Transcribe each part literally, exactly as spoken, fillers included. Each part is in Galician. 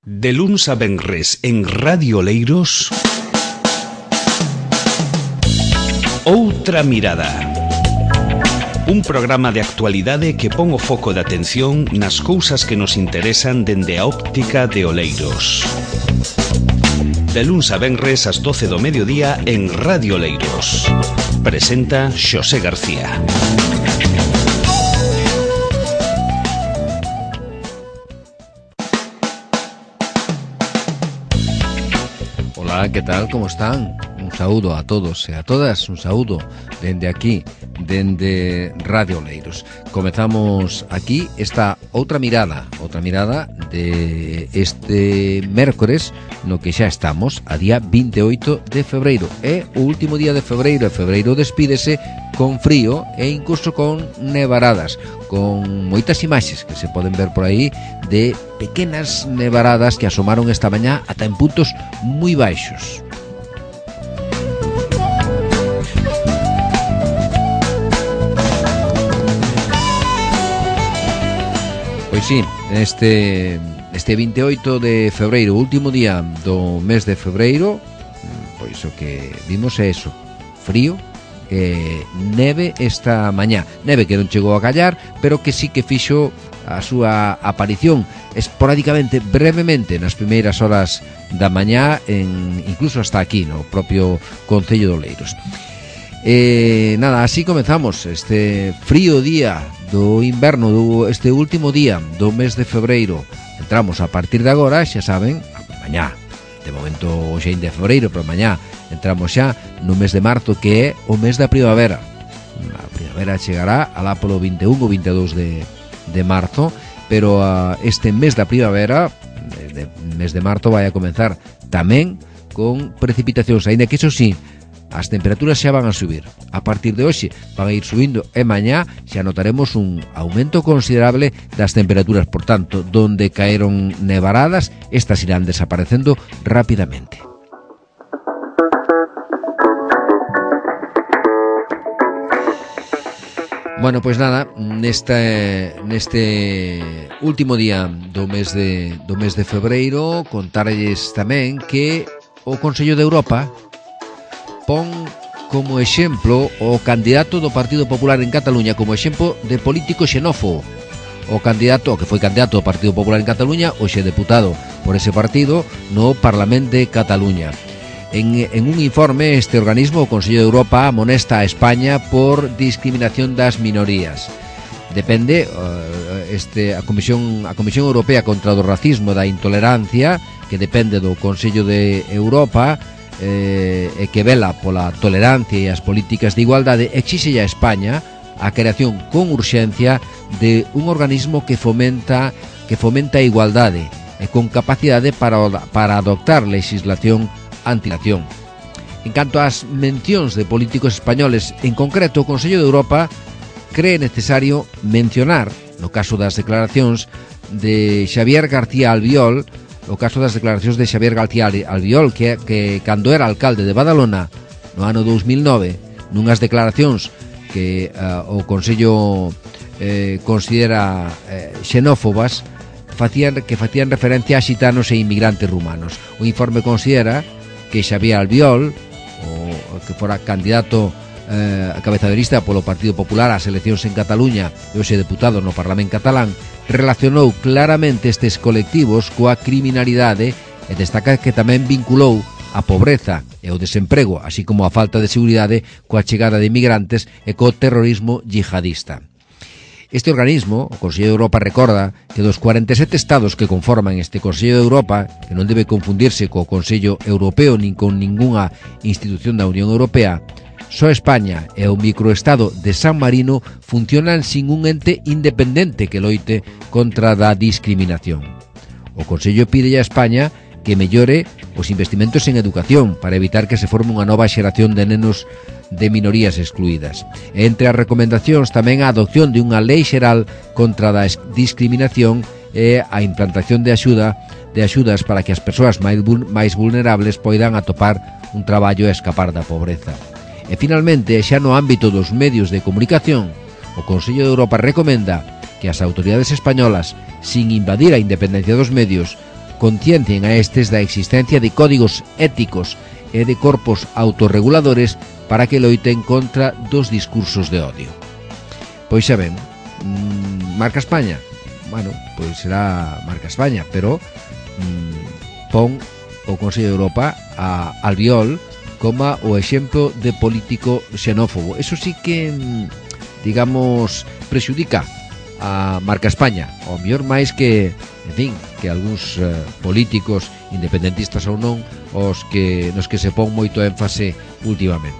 De luns a venres en Radio Oleiros, Outra Mirada. Un programa de actualidade que pon o foco de atención nas cousas que nos interesan dende a óptica de Oleiros. De luns a venres ás doce do mediodía en Radio Oleiros. Presenta Xosé García. Hola, ¿qué tal? ¿Cómo están? Un saúdo a todos e a todas, un saúdo dende aquí, dende Radio Oleiros. Comezamos aquí esta outra mirada, outra mirada de este mércores no que xa estamos, a día vinte e oito de febreiro. É o último día de febreiro, e febreiro despídese con frío e incluso con nevaradas, con moitas imaxes que se poden ver por aí de pequenas nevaradas que asomaron esta mañá ata en puntos moi baixos. Pois sí, este, este vinte e oito de febreiro, último día do mes de febreiro, pois o que vimos é eso, frío, eh, neve esta mañá. Neve que non chegou a callar, pero que sí que fixo a súa aparición esporádicamente, brevemente, nas primeiras horas da mañá, en, incluso hasta aquí, no propio Concello de Oleiros. Eh, nada, así comezamos este frío día do inverno, do, este último día do mes de febreiro. Entramos a partir de agora, xa saben, mañá, de momento hoxe ainda de febreiro, pero mañá entramos xa no mes de marzo, que é o mes da primavera. A primavera chegará alá polo vinte e un ou vinte e dous de, de marzo, pero uh, este mes da primavera, este mes de marzo, vai a comenzar tamén con precipitacións, aínda que iso sí, as temperaturas xa van a subir. A partir de hoxe van a ir subindo e mañá xa notaremos un aumento considerable das temperaturas. Por tanto, donde caeron nevaradas, estas irán desaparecendo rápidamente. Bueno, pois nada, neste, neste último día do mes de, do mes de febreiro, contarlles tamén que o Consello de Europa pon como exemplo o candidato do Partido Popular en Cataluña como exemplo de político xenófobo. O candidato, o que foi candidato do Partido Popular en Cataluña, hoxe deputado por ese partido no Parlamento de Cataluña. En, en un informe, este organismo, o Consello de Europa, amonesta a España por discriminación das minorías. Depende, este, a Comisión, a Comisión Europea contra o Racismo e da Intolerancia, que depende do Consello de Europa, eh, e que vela pola tolerancia e as políticas de igualdade, exixe a España a creación con urxencia de un organismo que fomenta que fomenta a igualdade e con capacidade para, para adoptar legislación antilación. En canto ás mencións de políticos españoles, en concreto o Consello de Europa cree necesario mencionar, no caso das declaracións de Xavier García Albiol, o caso das declaracións de Xavier García Albiol, que, que cando era alcalde de Badalona no ano dous mil nove, nunhas declaracións que uh, o Consello eh, considera eh, xenófobas, facían, que facían referencia a xitanos e inmigrantes rumanos. O informe considera que Xavier Albiol, o, o que fora candidato eh, a cabeza de lista polo Partido Popular ás eleccións en Cataluña e hoxe deputado no Parlamento catalán, relacionou claramente estes colectivos coa criminalidade e destaca que tamén vinculou a pobreza e o desemprego, así como a falta de seguridade coa chegada de inmigrantes e co terrorismo yihadista. Este organismo, o Consello de Europa, recorda que dos cuarenta e sete estados que conforman este Consello de Europa, que non debe confundirse co Consello Europeo nin con ningunha institución da Unión Europea, só España e o microestado de San Marino funcionan sin un ente independente que loite contra da discriminación. O Consello pide a España que mellore os investimentos en educación para evitar que se forme unha nova xeración de nenos de minorías excluídas. E entre as recomendacións tamén a adopción de unha lei xeral contra a discriminación e a implantación de axuda de axudas para que as persoas máis, máis vulnerables poidan atopar un traballo e escapar da pobreza. E finalmente, xa no ámbito dos medios de comunicación, o Consello de Europa recomenda que as autoridades españolas, sin invadir a independencia dos medios, conciencien a estes da existencia de códigos éticos e de corpos autorreguladores para que loiten contra dos discursos de odio. Pois xa ben, mmm, marca España? Bueno, pois será marca España, pero mmm, pon o Consello de Europa a Albiol como o exemplo de político xenófobo. Eso sí que, digamos, prexudica a marca España, ao mellor máis que, en fin, que algúns uh, políticos independentistas ou non, os que nos que se pon moito énfase últimamente.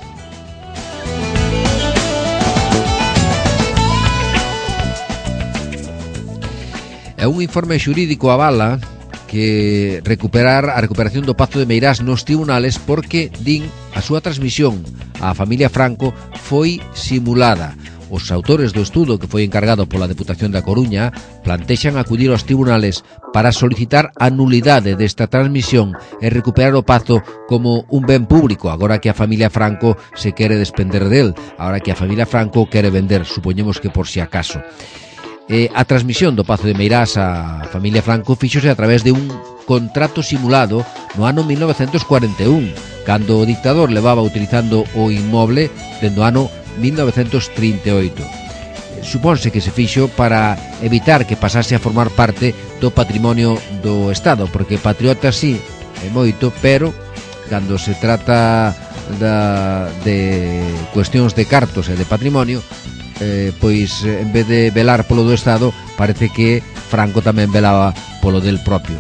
É un informe xurídico avala que recuperar a recuperación do Pazo de Meirás nos tribunales porque din a súa transmisión á familia Franco foi simulada. Os autores do estudo que foi encargado pola Deputación da Coruña plantexan acudir aos tribunales para solicitar a nulidade desta transmisión e recuperar o Pazo como un ben público, agora que a familia Franco se quere despender del, agora que a familia Franco quere vender, supoñemos que por si acaso. Eh, a transmisión do Pazo de Meirás á familia Franco fíxose a través de un contrato simulado no ano mil novecentos cuarenta e un, cando o dictador levaba utilizando o inmoble dende o ano mil novecentos trinta e oito. Supónse que se fixo para evitar que pasase a formar parte do patrimonio do Estado, porque patriota sí é moito, pero cando se trata da, de cuestións de cartos e de patrimonio, eh, pois en vez de velar polo do Estado, parece que Franco tamén velaba polo del propio.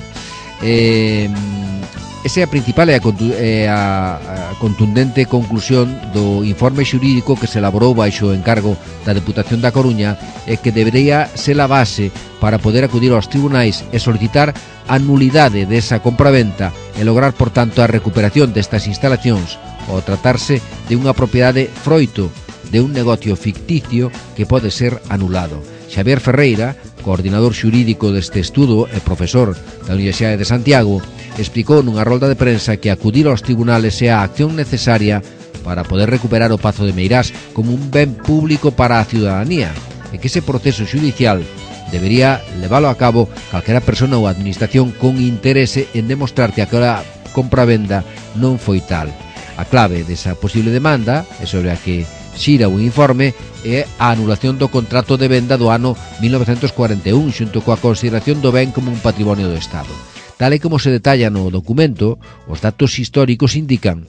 Eh, esa é a principal e a, a, a contundente conclusión do informe xurídico que se elaborou baixo o encargo da Deputación da Coruña e que debería ser a base para poder acudir aos tribunais e solicitar a nulidade desa compraventa e lograr, por tanto, a recuperación destas instalacións ao tratarse de unha propiedade froito de un negocio ficticio que pode ser anulado. Xavier Ferreira, coordinador xurídico deste estudo e profesor da Universidade de Santiago, explicou nunha rolda de prensa que acudir aos tribunales é a acción necesaria para poder recuperar o Pazo de Meirás como un ben público para a ciudadanía e que ese proceso xudicial debería leválo a cabo calquera persona ou administración con interese en demostrar que aquela compravenda non foi tal. A clave desa posible demanda é sobre a que xira un informe e a anulación do contrato de venda do ano mil novecentos cuarenta e un xunto coa consideración do ben como un patrimonio do Estado. Tal e como se detalla no documento, os datos históricos indican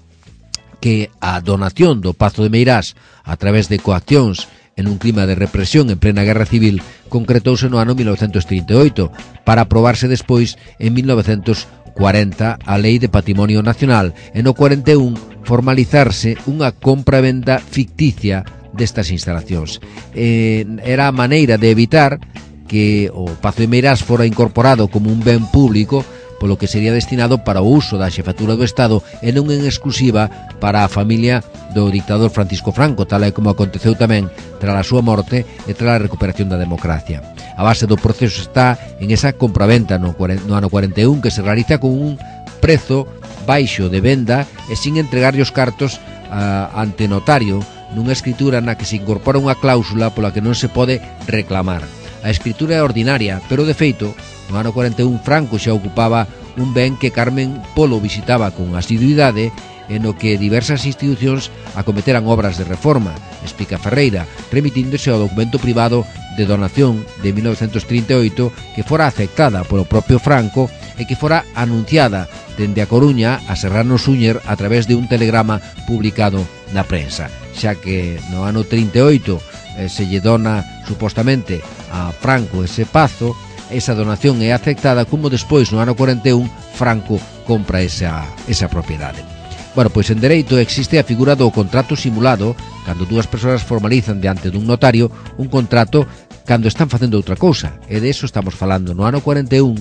que a donación do Pazo de Meirás a través de coaccións en un clima de represión en plena guerra civil concretouse no ano mil novecentos trinta e oito para aprobarse despois en mil novecentos cuarenta a Lei de Patrimonio Nacional e no cuarenta e un formalizarse unha compra-venda ficticia destas instalacións. Eh, era a maneira de evitar que o Pazo de Meirás fora incorporado como un ben público polo que sería destinado para o uso da xefatura do Estado e non en exclusiva para a familia do dictador Francisco Franco, tal e como aconteceu tamén tras a súa morte e tras a recuperación da democracia. A base do proceso está en esa compraventa no, no ano cuarenta e un que se realiza con un prezo baixo de venda e sin entregarlle os cartos uh, ante notario nunha escritura na que se incorpora unha cláusula pola que non se pode reclamar. A escritura é ordinaria, pero de feito, no ano cuarenta e un Franco xa ocupaba un ben que Carmen Polo visitaba con asiduidade e no que diversas institucións acometeran obras de reforma, explica Ferreira, remitíndose ao documento privado de donación de mil novecentos trinta e oito que fora aceptada polo propio Franco e que fora anunciada dende a Coruña a Serrano Súñer a través de un telegrama publicado na prensa, xa que no ano trinta e oito eh, se lle dona supostamente a Franco ese Pazo. Esa donación é aceptada como despois no ano cuarenta e un Franco compra esa, esa propiedade. Bueno, pois en dereito existe a figura do contrato simulado cando dúas persoas formalizan diante dun notario un contrato cando están facendo outra cousa, e de eso estamos falando. No ano cuarenta e un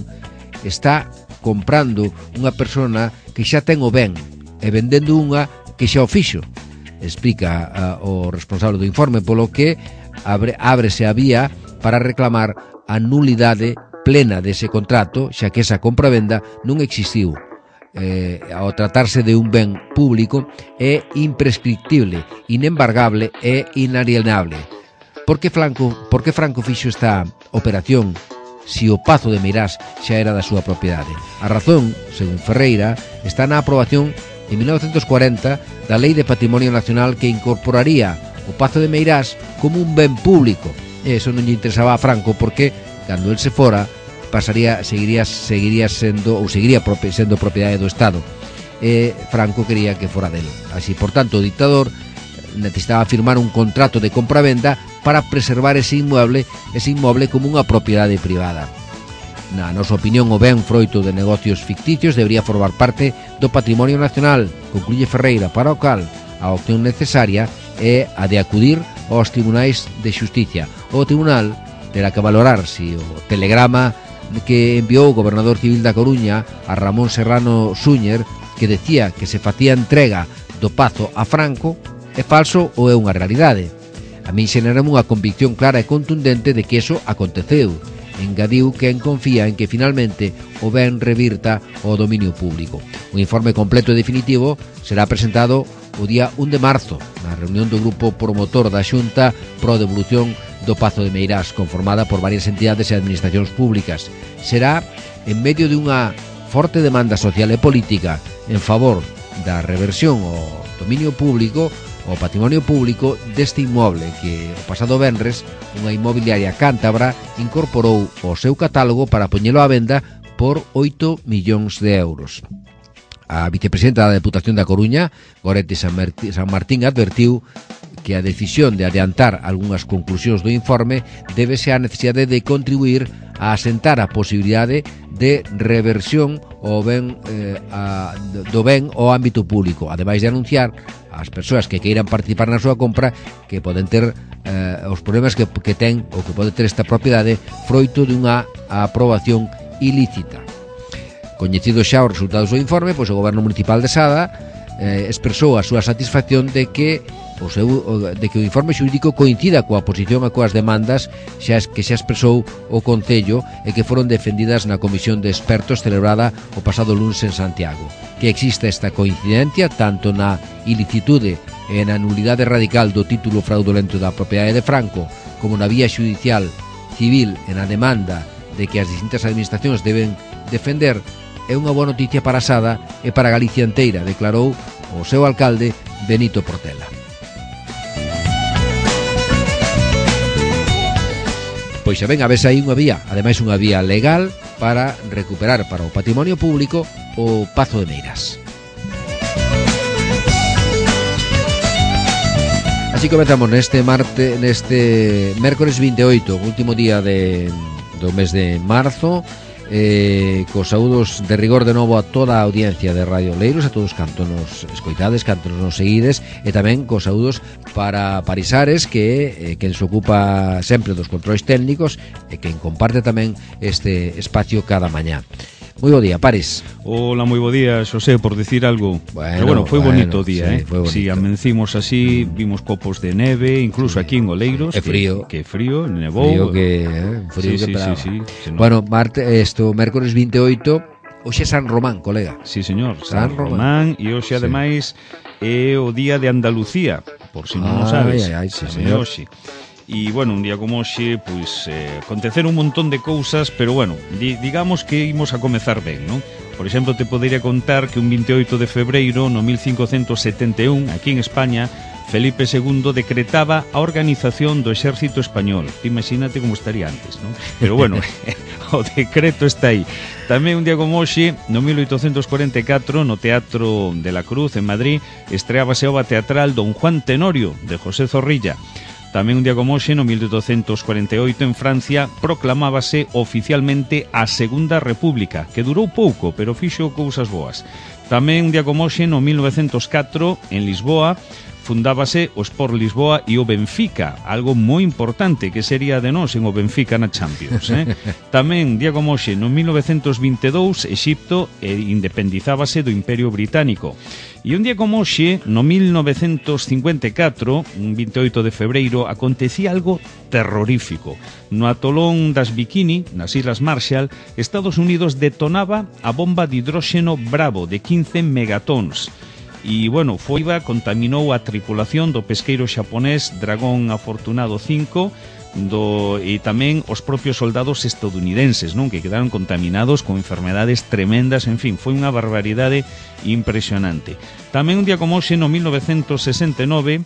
está comprando unha persona que xa ten o ben e vendendo unha que xa o fixo, explica uh, o responsable do informe, polo que abre, ábrese a vía para reclamar a nulidade plena dese contrato, xa que esa compra-venda non existiu. Eh, ao tratarse de un ben público é imprescriptible, inembargable e inalienable. Por que Franco, por que Franco fixo esta operación si o Pazo de Meirás xa era da súa propiedade. A razón, según Ferreira, está na aprobación en mil novecentos cuarenta da Lei de Patrimonio Nacional que incorporaría o Pazo de Meirás como un ben público. E eso non lle interesaba a Franco porque, cando el se fora, pasaría, seguiría, seguiría sendo ou seguiría sendo propiedade do Estado. E Franco quería que fora del. Así, por tanto, o dictador necesitaba firmar un contrato de compra-venda para preservar ese inmueble, ese inmueble como unha propiedade privada. Na nosa opinión, o ben froito de negocios ficticios debería formar parte do patrimonio nacional, concluye Ferreira, para o cal a opción necesaria é a de acudir aos tribunais de xusticia. O tribunal terá que valorar se o telegrama que enviou o gobernador civil da Coruña a Ramón Serrano Súñer, que decía que se facía entrega do Pazo a Franco, é falso ou é unha realidade. A min xenerame unha convicción clara e contundente de que iso aconteceu. Engadiu que en confía en que finalmente o ben revirta ao dominio público. O informe completo e definitivo será presentado o día un de marzo na reunión do grupo promotor da Xunta pro devolución do Pazo de Meirás, conformada por varias entidades e administracións públicas. Será en medio de unha forte demanda social e política en favor da reversión ao dominio público, ao patrimonio público deste inmoble que o pasado venres unha inmobiliaria cántabra incorporou ao seu catálogo para poñelo á venda por oito millóns de euros. A vicepresidenta da Deputación da Coruña, Gorete San Martín, advertiu que a decisión de adiantar algunhas conclusións do informe débese á necesidade de contribuir a asentar a posibilidade de reversión ao ben, eh, a, do ben ao ámbito público, ademais de anunciar ás persoas que queiran participar na súa compra que poden ter eh, os problemas que, que ten ou que pode ter esta propiedade froito dunha aprobación ilícita. Coñecidos xa os resultados do informe, pois o Goberno Municipal de Sada eh, expresou a súa satisfacción de que o seu, de que o informe xurídico coincida coa posición e coas demandas xa que xa expresou o Concello e que foron defendidas na Comisión de Expertos celebrada o pasado luns en Santiago. Que exista esta coincidencia tanto na ilicitude e na nulidade radical do título fraudulento da propiedade de Franco como na vía xudicial civil e na demanda de que as distintas administracións deben defender é unha boa noticia para Sada e para Galicia inteira, declarou o seu alcalde Benito Portela. Pois xa ven, a vez aí unha vía, ademais unha vía legal para recuperar para o patrimonio público o Pazo de Meirás. Así comezamos neste marte, neste mércores vinte e oito, último día de, do mes de marzo, eh, cos saúdos de rigor de novo a toda a audiencia de Radio Oleiros, a todos canto nos escoitades, canto nos seguides, e tamén cos saúdos para Parisares, que eh, quen se ocupa sempre dos controis técnicos e quen comparte tamén este espacio cada mañá. Moi bo día, Paris. Hola, moi bo día, Xosé, por decir algo. Bueno, Pero bueno, foi bueno, bonito o día, sí, eh? Foi bonito. Sí, amencimos así, vimos copos de neve, incluso sí. Aquí en Oleiros. É frío. Que, que frío, nevou. Frío que, eh, frío sí, que sí, sí, sí, sí, no. Bueno, Marte, esto, mércores vinte e oito, hoxe é San Román, colega. Sí, señor, San, San Román, e hoxe ademais é o día de Andalucía, por si non o sabes. Ai, ai, sí, señor. Hoxe. E, bueno, un día como hoxe, pois, eh, aconteceron un montón de cousas, pero, bueno, di, digamos que imos a comezar ben, non? Por exemplo, te podería contar que un vinte e oito de febreiro, no mil cincocentos setenta e un, aquí en España, Felipe segundo decretaba a organización do Exército Español. Imagínate como estaría antes, non? Pero, bueno, o decreto está aí. Tamén un día como hoxe, no mil oitocentos cuarenta e catro, no Teatro de la Cruz, en Madrid, estreábase a obra teatral Don Juan Tenorio, de José Zorrilla. Tamén un día como hoxe, no mil oitocentos cuarenta e oito, en Francia, proclamábase oficialmente a Segunda República, que durou pouco, pero fixo cousas boas. Tamén un día como hoxe, no mil novecentos catro, en Lisboa, fundábase o Sport Lisboa e o Benfica, algo moi importante que sería de nós en o Benfica na Champions, eh? Tamén, día como hoxe, no mil novecentos vinte e dous, Exipto independizábase do Imperio Británico. E un día como hoxe, no mil novecentos cincuenta e catro, un vinte e oito de febreiro, acontecía algo terrorífico. No atolón das Bikini, nas Islas Marshall, Estados Unidos detonaba a bomba de hidróxeno Bravo de quince megatons. E, bueno, foiba contaminou a tripulación do pesqueiro xaponés Dragón Afortunado cinco, do e tamén os propios soldados estadounidenses, non, que quedaron contaminados con enfermedades tremendas, en fin, foi unha barbaridade impresionante. Tamén un día como hoxe, no mil novecentos sesenta e nove,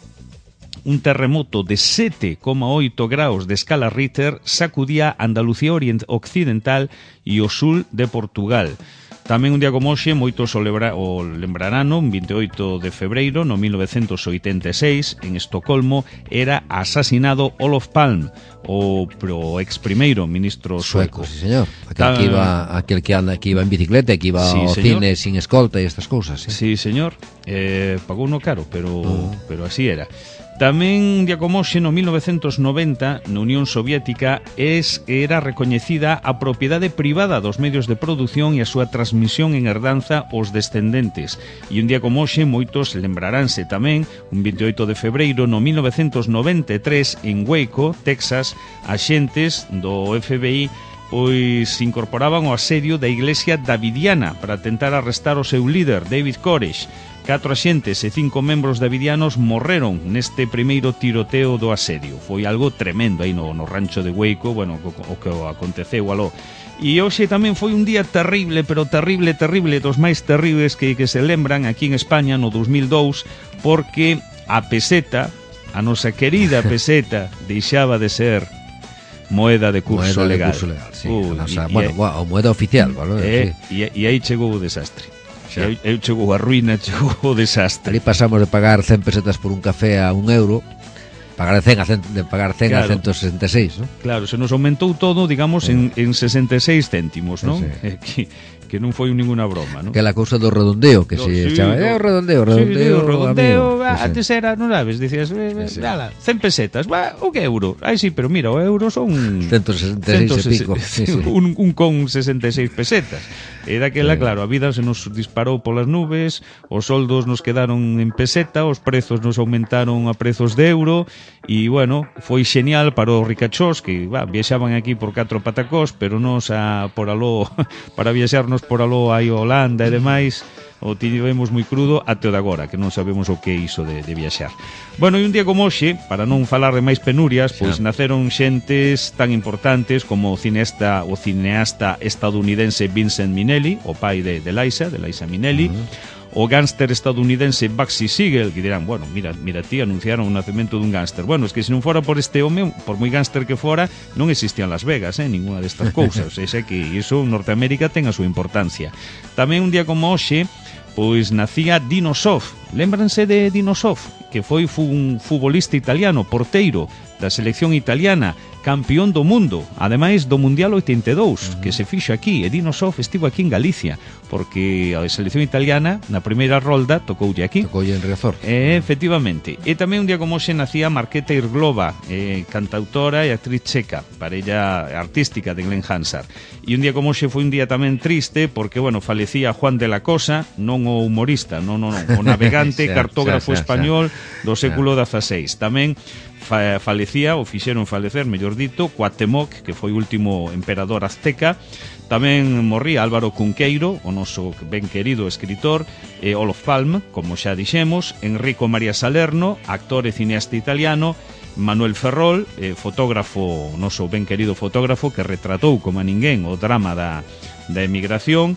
un terremoto de sete coma oito graus de escala Richter sacudía Andalucía Occidental e o sul de Portugal. Tamén un día como hoxe, moitos o, lebra, o lembrarán, un vinte e oito de febreiro, no mil novecentos oitenta e seis, en Estocolmo, era asasinado Olof Palme, o, o ex primeiro ministro sueco. Sueco, sí, señor. Aquel, Ta... que iba, aquel que, anda, que iba en bicicleta, que iba sí, ao señor. Cine sin escolta e estas cousas. Sí, sí señor. Eh, pagou no caro, pero, uh. pero así era. Tamén, día como hoxe, no mil novecentos noventa, na Unión Soviética, es, era recoñecida a propiedade privada dos medios de produción e a súa transmisión en herdanza aos descendentes. E un día como hoxe, moitos lembraránse tamén, un vinte e oito de febreiro, no mil novecentos noventa e tres, en Waco, Texas, axentes do F B I pois se incorporaban ao asedio da Iglesia Davidiana para tentar arrestar o seu líder, David Koresh. Catro axentes e cinco membros davidianos morreron neste primeiro tiroteo do asedio. Foi algo tremendo aí no, no rancho de Waco, bueno, o, o que aconteceu aló. E hoxe tamén foi un día terrible, pero terrible, terrible, dos máis terribles que, que se lembran aquí en España no dos mil dous, porque a peseta, a nosa querida peseta, deixaba de ser moeda de curso moeda legal. De curso legal, sí. Uh, nosa, y, bueno, y, wow, moeda oficial, ¿vale? Eh, sí. E aí chegou o desastre. Eu, eu chegou a ruína, chegou o desastre. Ali pasamos de pagar cen pesetas por un café a un euro, pagar cen a, cen, de pagar cen claro. a ciento sesenta e seis, ¿no? Claro, se nos aumentou todo, digamos, sí. en, en sesenta e seis céntimos, ¿no? Sí, sí. Eh, que, que non foi ninguna broma, ¿no? Que la cousa do redondeo, que no, se sí, chama, eh, o redondeo, redondeo, sí, redondeo, ah, antes era, non sabes, dicías, eh, sí, sí. Dala, cen pesetas, va, un euro. Ai, sí, pero mira, o euro son ciento sesenta e seis e pico. Sí, sí. Un, un con sesenta e seis pesetas. E daquela, sí. Claro, a vida se nos disparou polas nubes, os soldos nos quedaron en peseta, os prezos nos aumentaron a prezos de euro, e, bueno, foi xenial para os ricachós, que, va, viaxaban aquí por catro patacós, pero nos a, por aló, para viaxarnos por aló aí a Holanda e demais, o tivemos moi crudo até o de agora, que non sabemos o que é iso de, de viaxar. Bueno, e un día como hoxe, para non falar de máis penurias, pois sí. Naceron xentes tan importantes como o cineasta, o cineasta estadounidense Vincent Minnelli, o pai de, de Liza, de Liza Minnelli, uh-huh. O gánster estadounidense Bugsy Siegel, que dirán, bueno, mira, mira ti, anunciaron o nacemento dun gánster. Bueno, es que se non fora por este home, por moi gánster que fora, non existían Las Vegas, eh, ninguna destas cousas. É que iso en Norteamérica ten a súa importancia. Tamén un día como hoxe, pois nacía Dino Zoff. Lémbranse de Dino Zoff, que foi un futbolista italiano, porteiro da selección italiana, campeón do mundo, ademais do Mundial oitenta e dous, uh-huh. que se fixo aquí, e Dino Zoff estivo aquí en Galicia, porque a selección italiana, na primeira rolda, tocoulle aquí. Tocoulle en Riazor. Eh, efectivamente. E tamén un día como hoxe nacía Markéta Irglova, eh, cantautora e actriz checa, parella artística de Glenn Hansard. E un día como hoxe foi un día tamén triste, porque, bueno, falecía Juan de la Cosa, non o humorista, non, non, non, o navegante, xa, cartógrafo xa, xa, español xa. Do século dezaseis. Tamén fa, falecía, ou fixeron falecer, mellor dito, Cuauhtémoc, que foi o último emperador azteca. Tamén morría Álvaro Cunqueiro, o noso ben querido escritor, e Olof Palme, como xa dixemos, Enrico María Salerno, actor e cineasta italiano, Manuel Ferrol, eh, fotógrafo, o noso ben querido fotógrafo, que retratou como a ninguén o drama da, da emigración,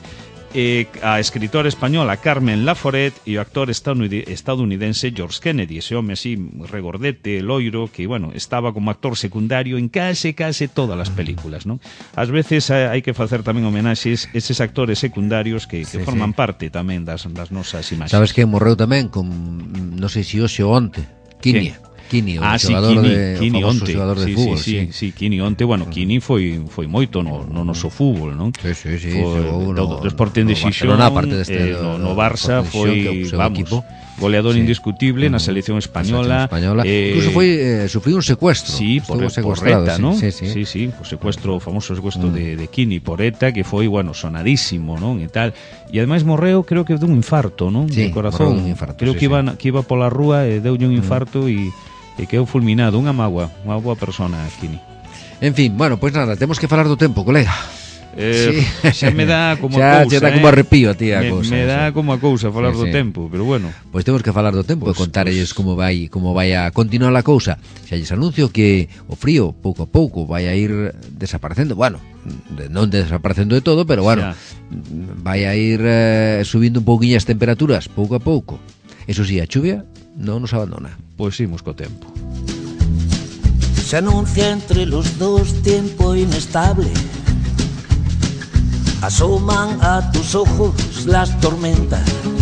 e a escritora española Carmen Laforet e o actor estadounidense George Kennedy, ese home así regordete, loiro, que, bueno, estaba como actor secundario en case, case todas as películas, non? Ás veces hai que facer tamén homenaxes eses actores secundarios que, que sí, forman sí. parte tamén das, das nosas imaxes. Sabes que morreu tamén con, non sei se hoxe ou onte, Kini. Kini, o ah, xogador sí, Kini, de Kini o famoso onte. xogador de sí, fútbol, sí, sí, sí, Kini onte, bueno, Kini foi foi moito no no noso fútbol, non? Sí, sí, sí, foi no, do, do Sporting de Xixón, parte deste, eh, no, no Barça foi, vamos, equipo. Goleador sí. indiscutible uh-huh. na selección española. española. Eh, Incluso foi eh, sufriu un secuestro. Sí, por, por ETA, ¿no? Sí, sí, sí, sí, o secuestro, o famoso secuestro uh-huh. de, de Kini por ETA, que foi, bueno, sonadísimo, non? E tal. E ademais morreu, creo que dun infarto, non? Sí, de corazón. Un infarto, creo sí, que iba sí. que iba pola rúa e deulle un infarto e uh-huh. e quedou fulminado, unha magua, unha boa persona, Kini. En fin, bueno, pois pues nada, temos que falar do tempo, colega. Eh, sí. Xa me dá como xa, a cousa, xa dá eh? como arrepío a ti a me, cousa. Me dá como a cousa falar sí, do sí. tempo, pero bueno. Pois pues temos que falar do tempo pues, e contarelles pues... como vai como vai a continuar a cousa. Xa lles anuncio que o frío pouco a pouco vai a ir desaparecendo. Bueno, non desaparecendo de todo, pero bueno, xa. vai a ir eh, subindo un pouquiño as temperaturas pouco a pouco. Eso sí, a chuvia non nos abandona. Pois imos co tempo. Se anuncia entre los dos tiempo inestable. Asoman a tus ojos las tormentas.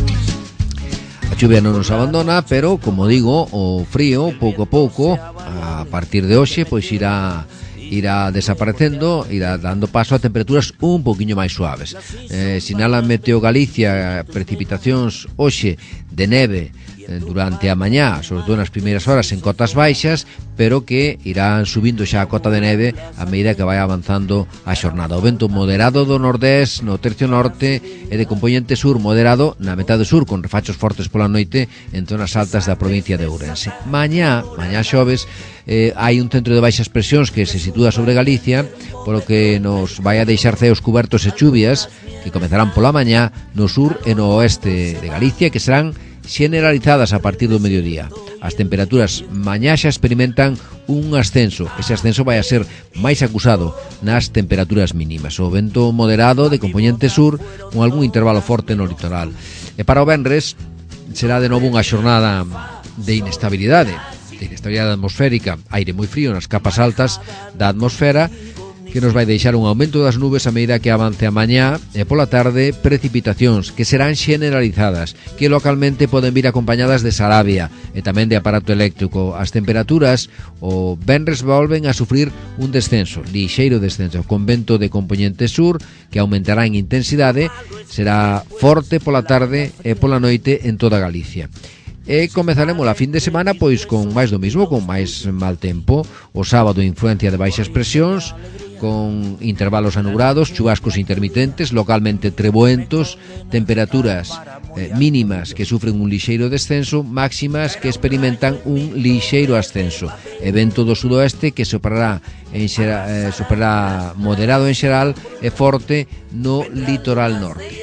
A chuvia non nos abandona, pero, como digo, o frío, pouco a pouco, a partir de hoxe, pois irá irá desaparecendo, irá dando paso a temperaturas un poquinho máis suaves. Eh, sinala Meteo Galicia precipitacións hoxe de neve durante a mañá, sobre todo nas primeiras horas en cotas baixas, pero que irán subindo xa a cota de neve a medida que vai avanzando a xornada. O vento moderado do nordés no tercio norte e de componente sur moderado na metade sur, con refachos fortes pola noite en zonas altas da provincia de Ourense. Mañá, mañá xoves, eh, hai un centro de baixas presións que se sitúa sobre Galicia, polo que nos vai a deixar ceos cubertos e chuvias que comezarán pola mañá no sur e no oeste de Galicia, que serán generalizadas a partir do mediodía. As temperaturas mañá xa experimentan un ascenso. Ese ascenso vai a ser máis acusado nas temperaturas mínimas. O vento moderado de componente sur con algún intervalo forte no litoral. E para o venres será de novo unha xornada de inestabilidade, de inestabilidade atmosférica, aire moi frío nas capas altas da atmosfera, que nos vai deixar un aumento das nubes a medida que avance a mañá e pola tarde precipitacións que serán generalizadas, que localmente poden vir acompañadas de sarabia e tamén de aparato eléctrico. As temperaturas o venres volven a sufrir un descenso, lixeiro descenso, con vento de componente sur que aumentará en intensidade, será forte pola tarde e pola noite en toda Galicia. E comezaremos a fin de semana pois con máis do mismo, con máis mal tempo. O sábado influencia de baixas presións, con intervalos anubrados, chubascos intermitentes, localmente treboentos, temperaturas eh, mínimas que sufren un lixeiro descenso, máximas que experimentan un lixeiro ascenso. E vento do sudoeste que soprará, en xera, eh, soprará moderado en xeral e forte no litoral norte.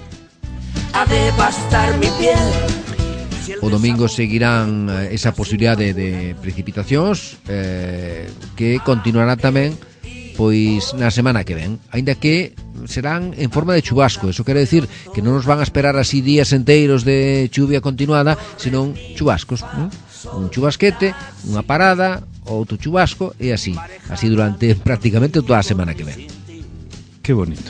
A devastar mi piel. O domingo seguirán esa posibilidade de precipitacións eh, que continuará tamén pois na semana que ven, aínda que serán en forma de chubasco. Eso quere decir que non nos van a esperar así días enteiros de chuvia continuada, senón chubascos, ¿no? Un chubasquete, unha parada, outro chubasco e así, así durante prácticamente toda a semana que ven. Que bonito.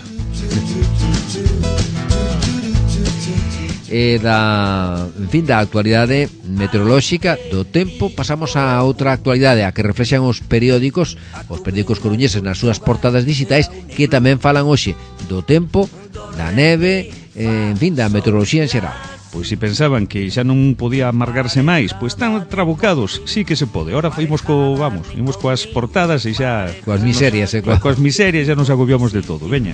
E da, en fin, da actualidade meteorolóxica do tempo pasamos a outra actualidade, a que reflexan os periódicos, os periódicos coruñeses nas súas portadas digitais, que tamén falan hoxe do tempo, da neve, en fin, da meteoroloxía en xeral. Pois se pensaban que xa non podía amargarse máis, pois están trabucados, sí que se pode. Ahora fuimos co, vamos, fuimos coas portadas e xa coas miserias, nos, eh, coas, coas miserias xa nos agobiamos de todo. Veña.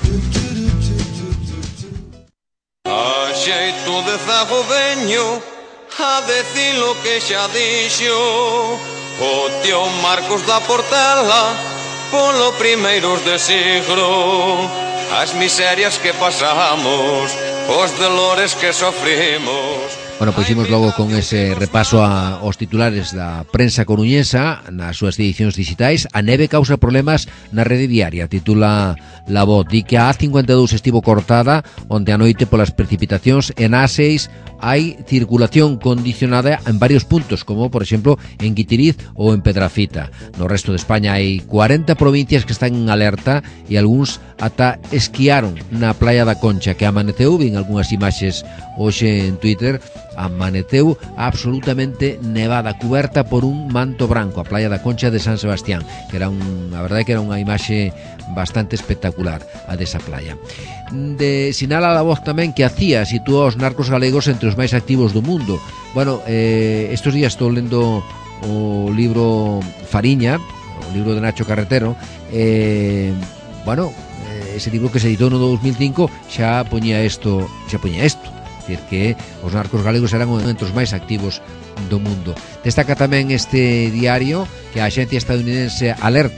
Xeito de zago veño a decir lo que xa dixo o tío Marcos da Portela polo primeiros de siglo, as miserias que pasamos, os dolores que sofrimos. Bueno, pois imos logo con ese repaso a, aos titulares da prensa coruñesa nas súas edicións digitais. A neve causa problemas na rede viaria, titula La Voz. Di que a A cincuenta e dous estivo cortada onde a noite polas precipitacións e na A seis hai circulación condicionada en varios puntos, como por exemplo en Guitiriz ou en Pedrafita. No resto de España hai cuarenta provincias que están en alerta e algúns ata esquiaron na Playa da Concha, que amaneceu, vin algunhas imaxes hoxe en Twitter, amaneceu absolutamente nevada, cuberta por un manto branco, a Playa da Concha de San Sebastián, que era un, a verdade que era unha imaxe bastante espectacular a desa playa. De sinala La Voz tamén que a C I A sitúa os narcos galegos entre os máis activos do mundo. Bueno, eh, estos días estou lendo o libro Fariña, o libro de Nacho Carretero, eh, bueno, ese libro que se editou no dous mil cinco xa poñía isto, xa poñía isto, é dicir que os narcos galegos eran entre os máis activos do mundo. Destaca tamén este diario que a axencia estadounidense alerta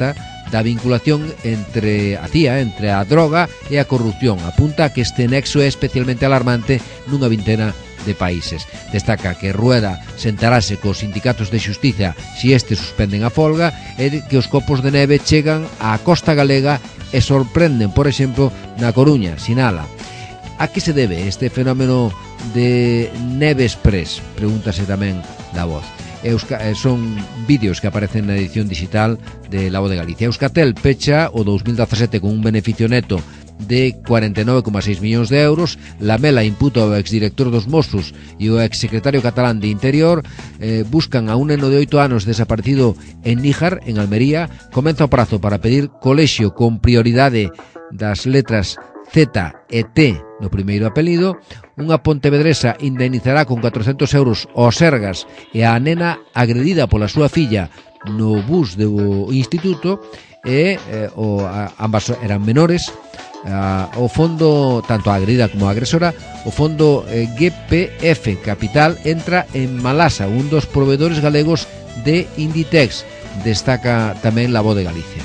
da vinculación entre a cía, entre a droga e a corrupción. Apunta que este nexo é especialmente alarmante nunha vintena de países. Destaca que Rueda sentarase cos sindicatos de xustiza se estes suspenden a folga e que os copos de neve chegan á costa galega e sorprenden, por exemplo, na Coruña, sinala. A que se debe este fenómeno de neve express? Pregúntase tamén da Voz. Euska, son vídeos que aparecen na edición digital de La Voz de Galicia. Euskaltel pecha o dous mil dezasete con un beneficio neto de cuarenta e nove coma seis millóns de euros. Lamela imputa ao exdirector dos Mossos e o exsecretario catalán de Interior eh, buscan a un neno de oito anos desaparecido en Níjar, en Almería. Comeza o prazo para pedir colexio con prioridade das letras Z e T no primeiro apelido. Unha pontevedresa indemnizará con catrocentos euros aos Sergas e a nena agredida pola súa filla no bus do instituto e eh, o, a, ambas eran menores. Uh, o fondo, tanto a agredida como a agresora, o fondo eh, G P F Capital entra en Malasa, un dos proveedores galegos de Inditex, destaca tamén La Voz de Galicia.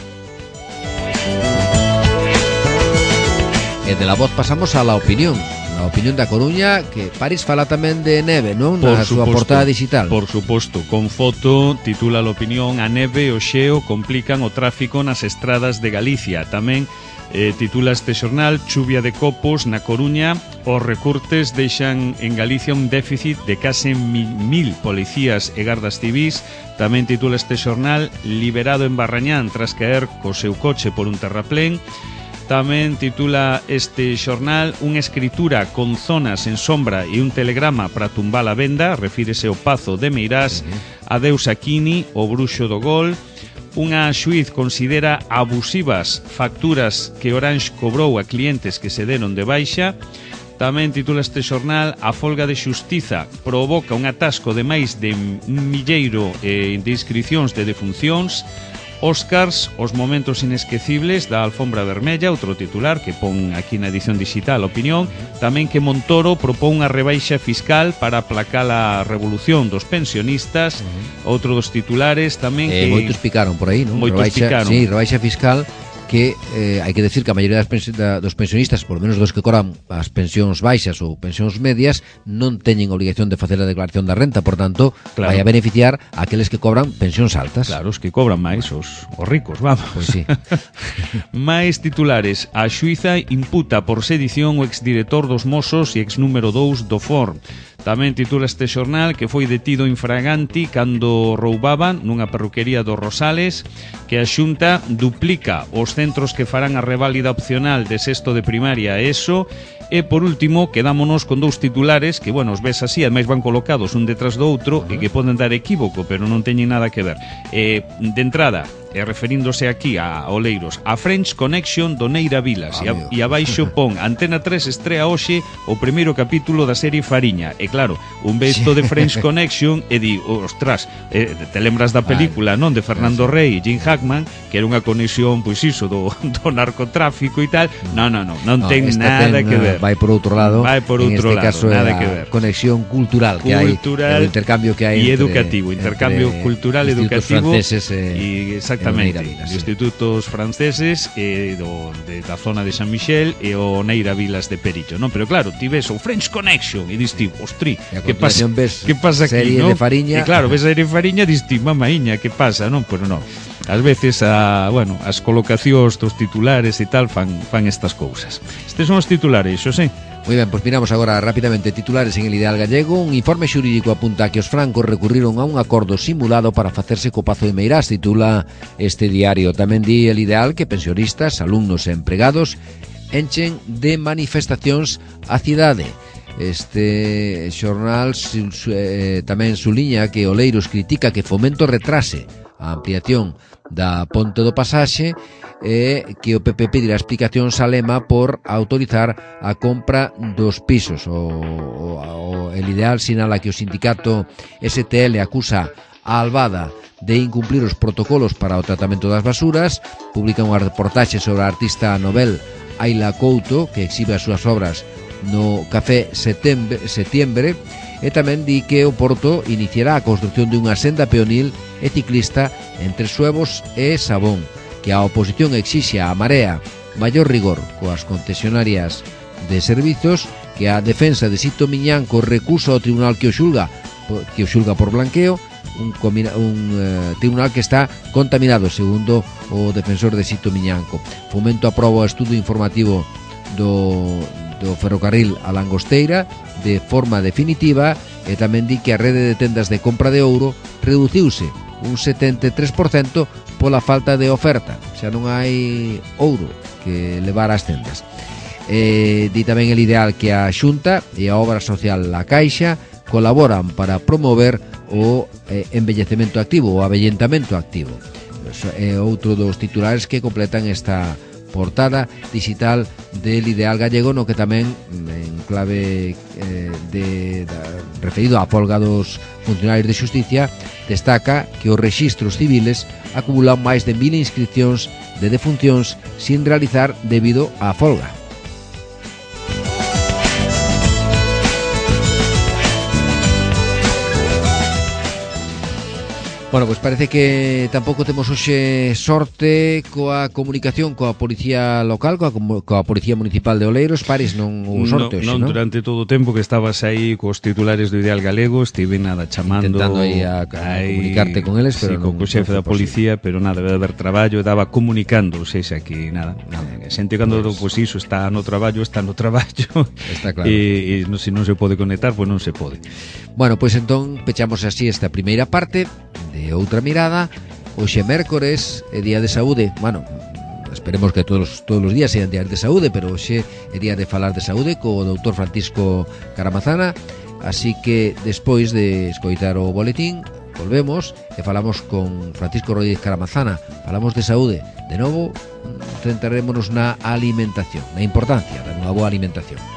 E de La Voz pasamos a La Opinión. A opinión da Coruña, que París fala tamén de neve, non? Na súa portada digital. Por suposto, con foto titula a opinión: a neve e o xeo complican o tráfico nas estradas de Galicia. Tamén eh, titula este xornal: chuvia de copos na Coruña, os recortes deixan en Galicia un déficit de case mil, mil policías e gardas civís. Tamén titula este xornal: liberado en Barrañán tras caer co seu coche por un terraplén. Tamén titula este xornal: unha escritura con zonas en sombra e un telegrama para tumbar a venda. Refírese ao Pazo de Meirás. Adeus Aquini, o bruxo do gol. Unha xuíz considera abusivas facturas que Orange cobrou a clientes que se deron de baixa. Tamén titula este xornal: a folga de xustiza provoca un atasco de máis de un milleiro eh, de inscricións de defuncións. Óscars, os momentos inesquecibles da alfombra vermella, outro titular que pon aquí na edición digital Opinión. Tamén que Montoro propón unha rebaixa fiscal para aplacar a revolución dos pensionistas. Uh-huh. Outro dos titulares tamén eh, que... Moitos picaron por aí, non? Moitos rebaixa, picaron. Sí, rebaixa fiscal que eh, hai que decir que a maioría das pensi- da, dos pensionistas, por lo menos dos que cobran as pensións baixas ou pensións medias, non teñen obligación de facer a declaración da renta, por tanto, claro, vai a beneficiar a aqueles que cobran pensións altas. Claro, os que cobran máis, os, os ricos, vamos. Pois sí. Máis titulares: a xuíza imputa por sedición o exdirector dos Mossos e ex número dous do F O R. Tamén titula este xornal que foi detido infraganti cando roubaban nunha perruquería dos Rosales, que a Xunta duplica os centros que farán a reválida opcional de sexto de primaria e ESO. E por último, quedámonos con dous titulares que, bueno, os ves así, ademais van colocados un detrás do outro, uh-huh, e que poden dar equívoco, pero non teñen nada que ver. Eh, de entrada, e referíndose aquí a Oleiros, a French Connection do Neira Vilas, ah, e, a, e abaixo pon: Antena tres estrea hoxe o primeiro capítulo da serie Fariña. E claro, un ve isto de French Connection e di, ostras, eh, te lembras da película, non, de Fernando Rey e Jim Hackman, que era unha conexión, pois iso, do, do narcotráfico e tal. Non, non, non, non no, ten nada ten, que ver. Vai por outro lado. Vai por outro en este lado, caso nada é que ver. Conexión cultural que cultural hai, o intercambio que hai e entre, educativo, intercambio entre cultural educativo franceses e, e exactamente, Vilas, sí, institutos franceses eh, do, de, da zona de San Michel e o Neira Vilas de Perillo, non? Pero claro, ti ves o French Connection e dis ti, ostri, que pasa, que pasa aquí, serie non? De Fariña. E claro, ves a serie de Fariña, dis ti, mamaíña, que pasa, non? Pero non. Ás veces a, bueno, as colocacións dos titulares e tal fan, fan estas cousas. Estes son os titulares, Xosé. Moi ben, pois miramos agora rapidamente titulares en El Ideal Gallego. Un informe xurídico apunta que os francos recurriron a un acordo simulado para facerse co Pazo de Meirás, titula este diario. Tamén di El Ideal que pensionistas, alumnos e empregados enchen de manifestacións a cidade. Este xornal eh, tamén suliña que Oleiros critica que Fomento retrase a ampliación da Ponte do Pasaxe e que o P P pedirá explicacións a Lema por autorizar a compra dos pisos. O, o, o El Ideal sinala que o sindicato S T L acusa a Albada de incumplir os protocolos para o tratamento das basuras. Publica unha reportaxe sobre a artista novel Aila Couto, que exhibe as súas obras no Café Setembre, Setiembre, e tamén di que o Porto iniciará a construcción dunha senda peonil e ciclista entre Suevos e Sabón. que a oposición exixe a Marea maior rigor coas concesionarias de servizos, que a defensa de Sito Miñanco recusa ao tribunal que o xulga que o xulga por blanqueo, un, un uh, tribunal que está contaminado, segundo o defensor de Sito Miñanco. Fomento aproba o estudo informativo do, do ferrocarril a Langosteira de forma definitiva, e tamén di que a rede de tendas de compra de ouro reduciuse un setenta e tres por cento pola falta de oferta, xa non hai ouro que levar ás tendas. Eh, di tamén el ideal que a Xunta e a obra social La Caixa colaboran para promover o eh, envellecemento activo, o avellentamento activo. É outro dos titulares que completan esta portada digital del Ideal Gallego, no que tamén en clave eh, de, de referido á folga dos funcionarios de xusticia, destaca que os rexistros civiles acumulan máis de mil inscripcións de defuncións sin realizar debido á folga. Bueno, pois pues parece que tampouco temos hoxe sorte coa comunicación coa Policía Local, coa, coa Policía Municipal de Oleiros. Paris, non houve sorte hoxe, non? Non, durante todo o tempo que estabas aí cos titulares do Ideal Galego, estive nada chamando... Intentando aí a, a aí, comunicarte con eles, pero sí, non... co xefe da policía, pero nada, debe haber traballo, daba comunicando, ou seja, que nada, nada. Xente cando, pois pues, iso, está no traballo, está no traballo, está claro. E, e non, se non se pode conectar, pois pues non se pode. Bueno, pois pues entón pechamos así esta primeira parte de Outra Mirada. Hoxe mércores é día de saúde. Bueno, esperemos que todos todos os días sean días de saúde, pero hoxe é día de falar de saúde co doutor Francisco Caramazana. Así que despois de escoitar o boletín, volvemos e falamos con Francisco Rodríguez Caramazana. Falamos de saúde. De novo, centrarémonos na alimentación, na importancia da unha boa alimentación.